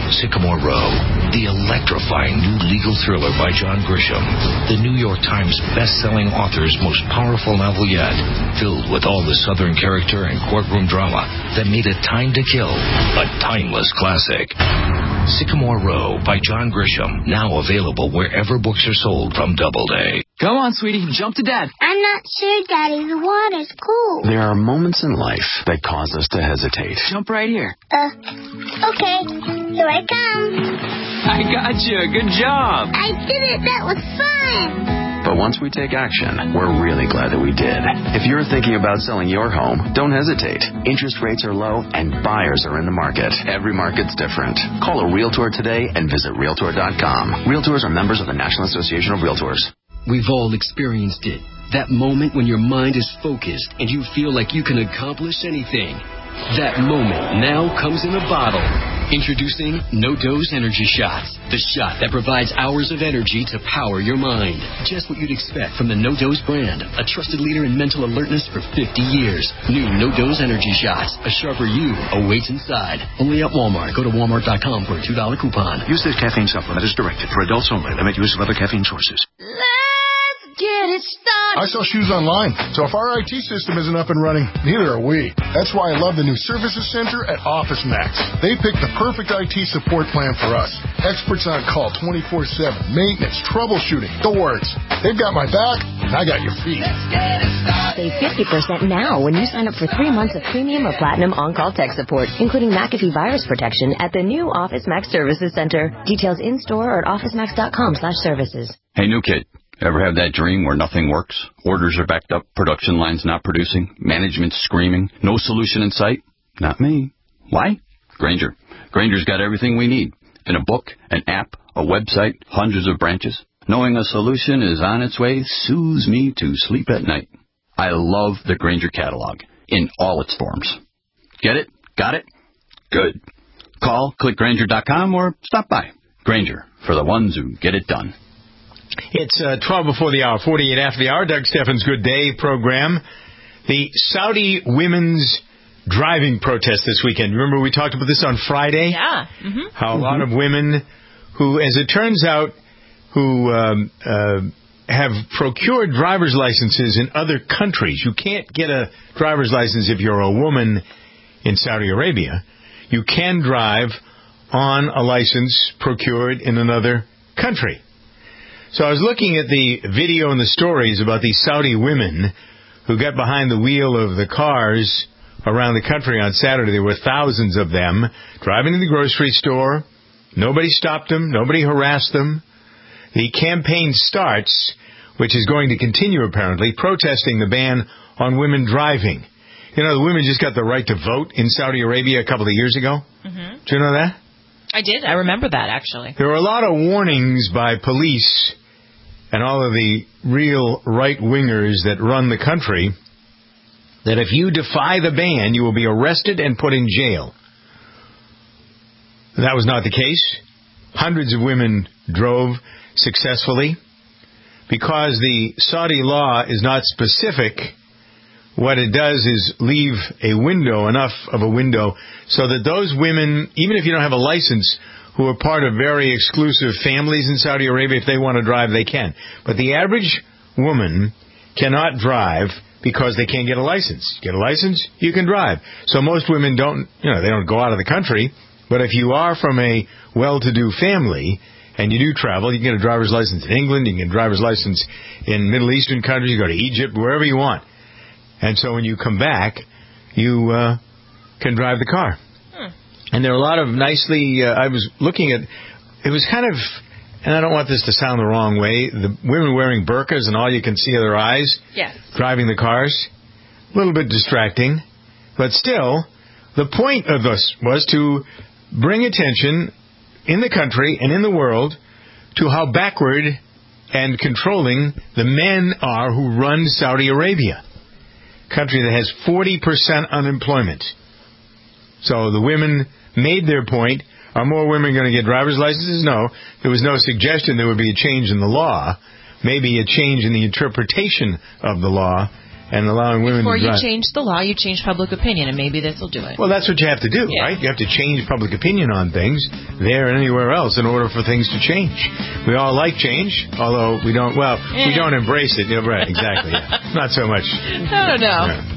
Sycamore Row, the electrifying new legal thriller by John Grisham, the New York Times best-selling author's most powerful novel yet, filled with all the Southern character and courtroom drama that made it Time to Kill a timeless classic. Sycamore Row by John Grisham, now available wherever books are sold from Doubleday. Come on, sweetie, jump to Dad. I'm not sure, Daddy. The water's cool. There are moments in life that cause us to hesitate. Jump right here. Uh, okay. Here I come. I got you. Good job. I did it. That was fun. But once we take action, we're really glad that we did. If you're thinking about selling your home, don't hesitate. Interest rates are low and buyers are in the market. Every market's different. Call a Realtor today and visit Realtor dot com. Realtors are members of the National Association of Realtors. We've all experienced it. That moment when your mind is focused and you feel like you can accomplish anything. That moment now comes in a bottle. Introducing No-Dose Energy Shots, the shot that provides hours of energy to power your mind. Just what you'd expect from the No-Dose brand, a trusted leader in mental alertness for fifty years. New No-Dose Energy Shots, a sharper you awaits inside. Only at Walmart. Go to walmart dot com for a two dollar coupon. Use this caffeine supplement as directed. For adults only. Limit use of other caffeine sources. Get it started. I sell shoes online, so if our I T system isn't up and running, neither are we. That's why I love the new Services Center at OfficeMax. They picked the perfect I T support plan for us. Experts on call twenty-four seven, maintenance, troubleshooting, the works. They've got my back, and I got your feet. Save fifty percent now when you sign up for three months of premium or platinum on-call tech support, including McAfee virus protection at the new OfficeMax Services Center. Details in-store or at officemax dot com slash services. Hey, new kid. Ever have that dream where nothing works? Orders are backed up, production lines not producing, management's screaming, no solution in sight? Not me. Why? Grainger. Grainger's got everything we need. In a book, an app, a website, hundreds of branches. Knowing a solution is on its way soothes me to sleep at night. I love the Grainger catalog in all its forms. Get it? Got it? Good. Call, click Grainger dot com, or stop by. Grainger, for the ones who get it done. It's uh, twelve before the hour, forty-eight after the hour. Doug Steffens' Good Day program. The Saudi women's driving protest this weekend. Remember we talked about this on Friday? Yeah. Mm-hmm. How a mm-hmm. lot of women who, as it turns out, who um, uh, have procured driver's licenses in other countries. You can't get a driver's license if you're a woman in Saudi Arabia. You can drive on a license procured in another country. So I was looking at the video and the stories about these Saudi women who got behind the wheel of the cars around the country on Saturday. There were thousands of them driving to the grocery store. Nobody stopped them. Nobody harassed them. The campaign starts, which is going to continue apparently, protesting the ban on women driving. You know, the women just got the right to vote in Saudi Arabia a couple of years ago. Mm-hmm. Do you know that? I did. I remember that, actually. There were a lot of warnings by police and all of the real right-wingers that run the country that if you defy the ban, you will be arrested and put in jail. That was not the case. Hundreds of women drove successfully. Because the Saudi law is not specific, what it does is leave a window, enough of a window, so that those women, even if you don't have a license, who are part of very exclusive families in Saudi Arabia, if they want to drive, they can. But the average woman cannot drive because they can't get a license. Get a license, you can drive. So most women don't, you know, they don't go out of the country. But if you are from a well-to-do family and you do travel, you can get a driver's license in England, you can get a driver's license in Middle Eastern countries, you go to Egypt, wherever you want. And so when you come back, you uh, can drive the car. Hmm. And there are a lot of nicely, uh, I was looking at, it was kind of, and I don't want this to sound the wrong way, the women wearing burqas and all you can see are their eyes. Yes. Driving the cars. A little bit distracting. But still, the point of this was to bring attention in the country and in the world to how backward and controlling the men are who run Saudi Arabia. Country that has forty percent unemployment. So the women made their point. Are more women going to get driver's licenses? No. There was no suggestion there would be a change in the law. Maybe a change in the interpretation of the law. and allowing women Before to you drive. change the law, you change public opinion, and maybe this will do it. Well, that's what you have to do, Yeah. right? You have to change public opinion on things there and anywhere else in order for things to change. We all like change, although we don't, well, we don't embrace it. Yeah, right, exactly. Yeah. Not so much. I don't know. Yeah.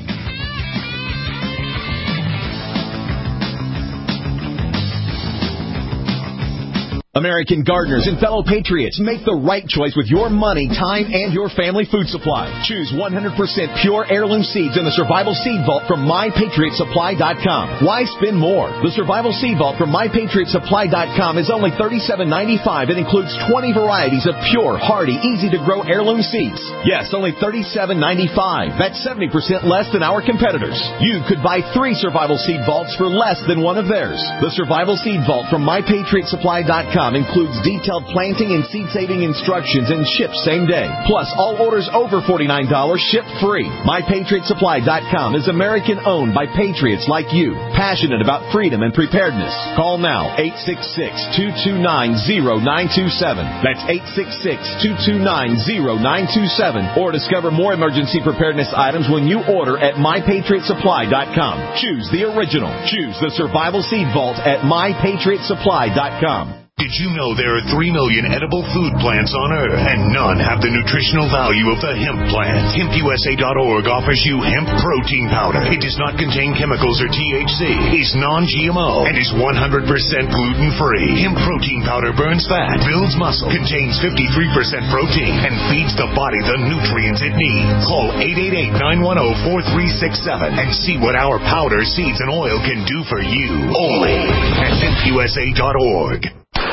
American gardeners and fellow patriots, make the right choice with your money, time, and your family food supply. Choose one hundred percent pure heirloom seeds in the Survival Seed Vault from my patriot supply dot com. Why spend more? The Survival Seed Vault from my patriot supply dot com is only thirty-seven ninety-five and includes twenty varieties of pure, hardy, easy-to-grow heirloom seeds. Yes, only thirty-seven ninety-five. That's seventy percent less than our competitors. You could buy three Survival Seed Vaults for less than one of theirs. The Survival Seed Vault from my patriot supply dot com includes detailed planting and seed-saving instructions and ships same day. Plus, all orders over forty-nine dollars ship free. my patriot supply dot com is American-owned by patriots like you, passionate about freedom and preparedness. Call now, eight six six, two two nine, zero nine two seven. That's eight six six, two two nine, zero nine two seven. Or discover more emergency preparedness items when you order at my patriot supply dot com. Choose the original. Choose the Survival Seed Vault at my patriot supply dot com. Did you know there are three million edible food plants on Earth, and none have the nutritional value of the hemp plant? hemp U S A dot org offers you hemp protein powder. It does not contain chemicals or T H C, is non-G M O, and is one hundred percent gluten-free. Hemp protein powder burns fat, builds muscle, contains fifty-three percent protein, and feeds the body the nutrients it needs. Call eight eight eight, nine one zero, four three six seven and see what our powder, seeds, and oil can do for you. Only at hemp U S A dot org.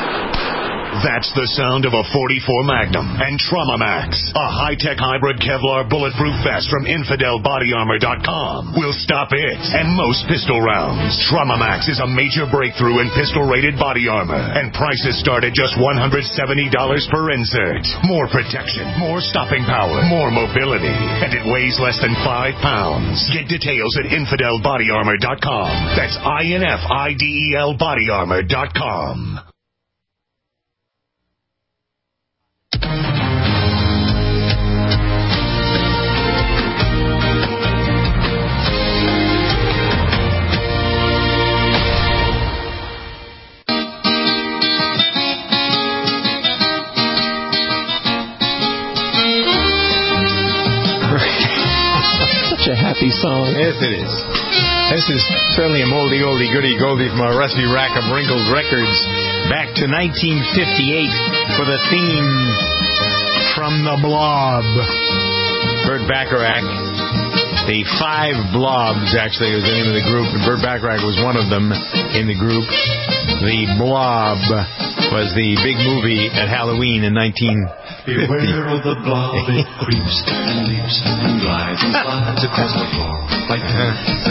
That's the sound of a forty-four Magnum and Trauma Max, a high-tech hybrid Kevlar bulletproof vest from Infidel Body Armor dot com. Will stop it and most pistol rounds. Trauma Max is a major breakthrough in pistol-rated body armor, and prices start at just one hundred seventy dollars per insert. More protection, more stopping power, more mobility, and it weighs less than five pounds. Get details at Infidel Body Armor dot com. That's I N F I D E L Body Armor dot com. Such a happy song. Yes, it is. This is certainly a moldy, oldie, goodie, goldie from a rusty rack of wrinkled records back to nineteen fifty-eight for the theme from The Blob. Burt Bacharach. The Five Blobs, actually, was the name of the group, and Burt Bacharach was one of them in the group. The Blob was the big movie at Halloween in nineteen fifty. Beware of the blob, it creeps and leaps and glides and slides across the floor like all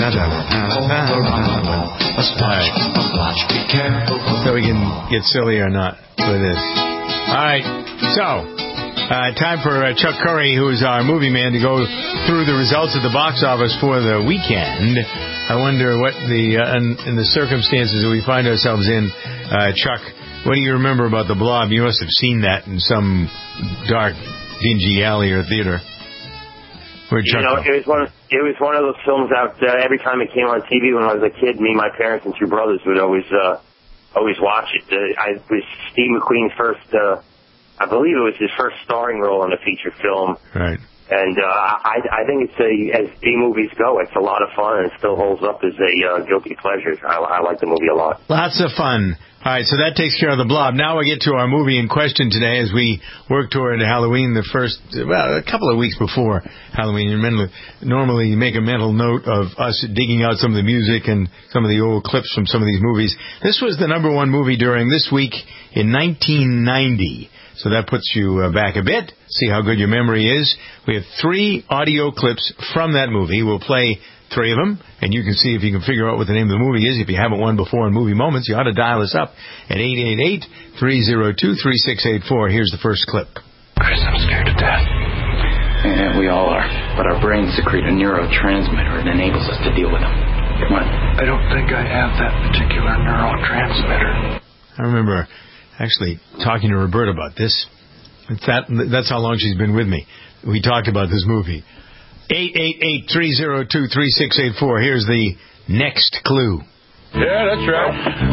around the wall. A splotch, a splotch, be careful. So we can get silly or not with this. All right, so uh, time for uh, Chuck Curry, who's our movie man, to go through the results of the box office for the weekend. I wonder what the uh, in, in the circumstances that we find ourselves in, uh, Chuck. What do you remember about The Blob? You must have seen that in some dark, dingy alley or theater. Where'd Chuck you know, go? it was one. Of, it was one of those films out. Uh, every time it came on T V when I was a kid, me, my parents, and two brothers would always, uh, always watch it. Uh, I it was Steve McQueen's first. Uh, I believe it was his first starring role in a feature film. Right. And uh, I, I think it's a, as B movies go, it's a lot of fun and it still holds up as a uh, guilty pleasure. I, I like the movie a lot. Lots of fun. All right, so that takes care of The Blob. Now we get to our movie in question today as we work toward Halloween, the first, well, a couple of weeks before Halloween. You normally make a mental note of us digging out some of the music and some of the old clips from some of these movies. This was the number one movie during this week in nineteen ninety. So that puts you uh, back a bit. See how good your memory is. We have three audio clips from that movie. We'll play three of them, and you can see if you can figure out what the name of the movie is. If you haven't won before in Movie Moments, you ought to dial us up at eight eight eight, three oh two, three six eight four. Here's the first clip. Chris, I'm scared to death. Yeah, we all are. But our brains secrete a neurotransmitter that enables us to deal with them. What? I don't think I have that particular neurotransmitter. I remember actually talking to Roberta about this. It's that, that's how long she's been with me. We talked about this movie. eight eight eight, three oh two, three six eight four. Here's the next clue. Yeah, that's right.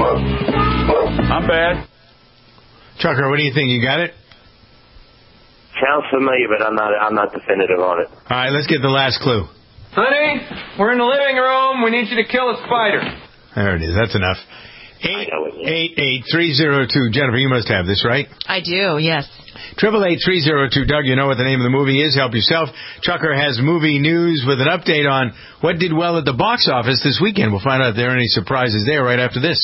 Not bad. Chucker, what do you think? You got it? Sounds familiar, but I'm not I'm not definitive on it. All right, let's get the last clue. Honey, we're in the living room. We need you to kill a spider. There it is. That's enough. eight eight eight, three oh two. Jennifer, you must have this, right? I do, yes. Triple eight three oh two. Doug, you know what the name of the movie is. Help yourself. Chucker has movie news with an update on what did well at the box office this weekend. We'll find out if there are any surprises there right after this.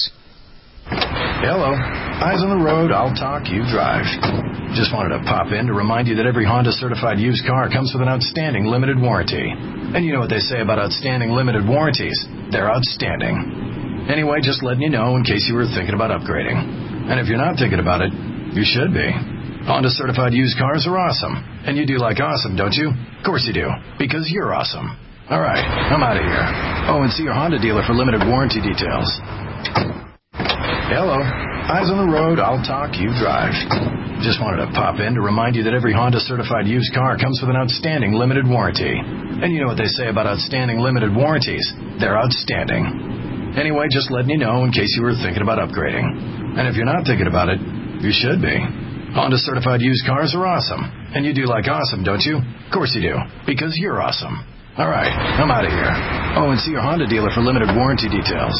Hello. Eyes on the road. I'll talk. You drive. Just wanted to pop in to remind you that every Honda certified used car comes with an outstanding limited warranty. And you know what they say about outstanding limited warranties. They're outstanding. Anyway, just letting you know in case you were thinking about upgrading. And if you're not thinking about it, you should be. Honda certified used cars are awesome. And you do like awesome, don't you? Of course you do. Because you're awesome. All right, I'm out of here. Oh, and see your Honda dealer for limited warranty details. Hello. Eyes on the road. I'll talk. You drive. Just wanted to pop in to remind you that every Honda certified used car comes with an outstanding limited warranty. And you know what they say about outstanding limited warranties. They're outstanding. Anyway, just letting you know in case you were thinking about upgrading. And if you're not thinking about it, you should be. Honda certified used cars are awesome. And you do like awesome, don't you? Of course you do. Because you're awesome. All right, I'm out of here. Oh, and see your Honda dealer for limited warranty details.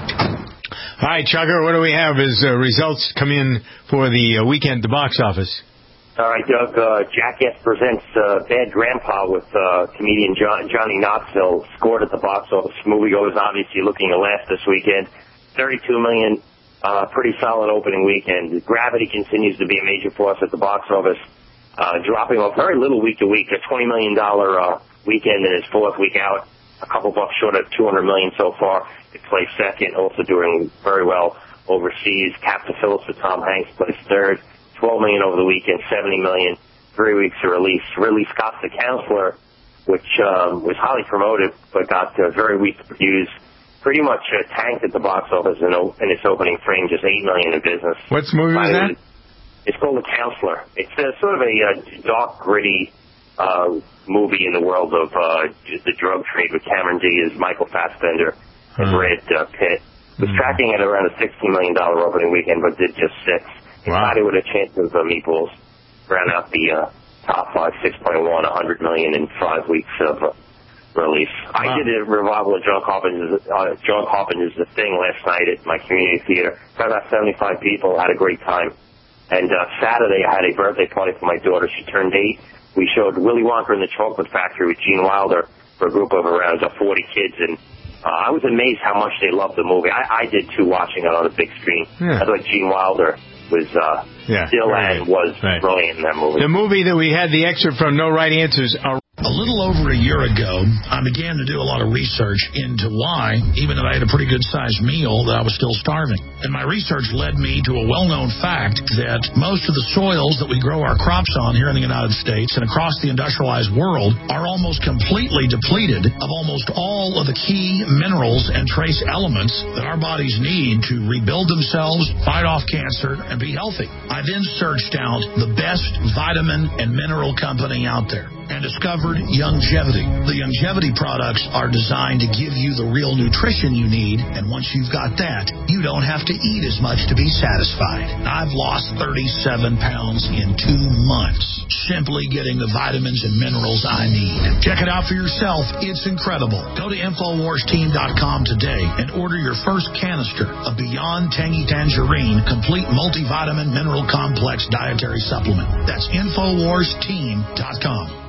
Hi, Chucker. What do we have as uh, results come in for the uh, weekend at the box office? All right, Doug. Uh, Jackass Presents uh, Bad Grandpa with uh, comedian John, Johnny Knoxville scored at the box office. Moviegoers obviously looking to laugh this weekend. thirty-two million dollars, uh, pretty solid opening weekend. Gravity continues to be a major force at the box office, uh, dropping off very little week to week. A twenty million dollars uh, weekend in its fourth week out. A couple bucks short of two hundred million dollars so far. It placed second, also doing very well overseas. Captain Phillips with Tom Hanks placed third. twelve million dollars over the weekend, seventy million dollars, three weeks of release. Ridley Scott's The Counselor, which um, was highly promoted but got uh, very weak reviews, pretty much uh, tanked at the box office in, o- in its opening frame, just eight million dollars in business. What's the movie was that? It's called The Counselor. It's uh, sort of a uh, dark, gritty uh, movie in the world of uh, the drug trade with Cameron Diaz, Michael Fassbender, and Brad uh, Pitt. It was tracking at around a sixteen million dollars opening weekend, but did just six. Excited with a chance of uh, meatballs. Ran out the uh, top five, six point one, one hundred million dollars in five weeks of uh, release. Wow. I did a revival of John Carpenter's, uh, John Carpenter's The Thing last night at my community theater. Got about seventy-five people, had a great time. And uh, Saturday I had a birthday party for my daughter. She turned eight. We showed Willy Wonka and the Chocolate Factory with Gene Wilder for a group of around uh, forty kids, and uh, I was amazed how much they loved the movie. I, I did too, watching it on a big screen. Yeah. I thought Gene Wilder was uh, yeah, still right. and was right. brilliant in that movie. The movie that we had the excerpt from, No Right Answers. Are- a little over a year ago, I began to do a lot of research into why, even though I had a pretty good-sized meal, that I was still starving. And my research led me to a well-known fact that most of the soils that we grow our crops on here in the United States and across the industrialized world are almost completely depleted of almost all of the key minerals and trace elements that our bodies need to rebuild themselves, fight off cancer, and be healthy. I then searched out the best vitamin and mineral company out there and discovered Youngevity. The Youngevity products are designed to give you the real nutrition you need, and once you've got that, you don't have to eat as much to be satisfied. I've lost thirty-seven pounds in two months simply getting the vitamins and minerals I need. Check it out for yourself. It's incredible. Go to Infowars Team dot com today and order your first canister of Beyond Tangy Tangerine Complete Multivitamin Mineral Complex Dietary Supplement. That's Infowars Team dot com.